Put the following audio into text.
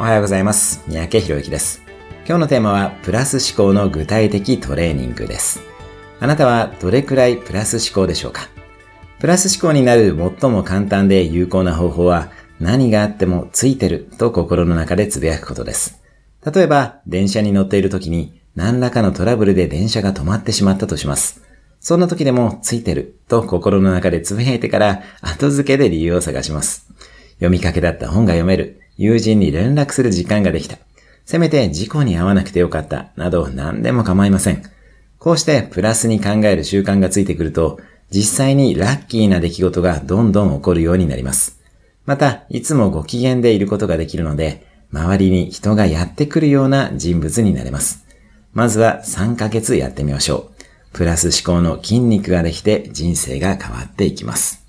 おはようございます。三宅宏之です。今日のテーマはプラス思考の具体的トレーニングです。あなたはどれくらいプラス思考でしょうか？プラス思考になる最も簡単で有効な方法は、何があってもついてると心の中でつぶやくことです。例えば電車に乗っている時に何らかのトラブルで電車が止まってしまったとします。そんな時でもついてると心の中でつぶやいてから後付けで理由を探します。読みかけだった本が読める、友人に連絡する時間ができた、せめて事故に遭わなくてよかったなど何でも構いません。こうしてプラスに考える習慣がついてくると、実際にラッキーな出来事がどんどん起こるようになります。また、いつもご機嫌でいることができるので、周りに人がやってくるような人物になれます。まずは3ヶ月やってみましょう。プラス思考の筋肉ができて人生が変わっていきます。